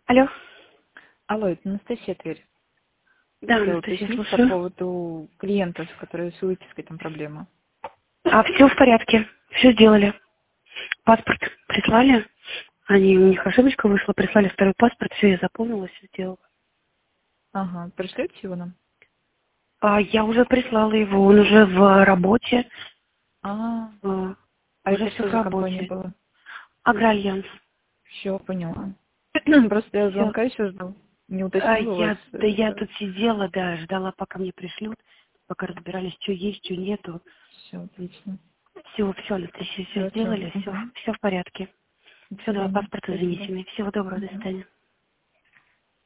Алло. Алло, это Анастасия Тверь. Да, Хотела Анастасия, уточнить по слушаю. поводу клиента, с которой с выпиской там проблема. Все в порядке. Все сделали. Паспорт прислали. У них ошибочка вышла, прислали второй паспорт, все, я заполнила, все сделала. Ага, пришлете его нам? Я уже прислала его, он уже в работе. А, А, а уже это все что в за компания работе. была? Агральянс. Все, поняла. Просто я Все. звонка еще ждал. Не уточнила у вас. Я тут сидела, да, ждала, пока мне пришлют, пока разбирались, что есть, что нету. Все, отлично. Все, Анастасия, все Хорошо. сделали, Угу. все в порядке. До Все, два свидания. паспорта Спасибо. заметили. Всего доброго, до Угу. свидания.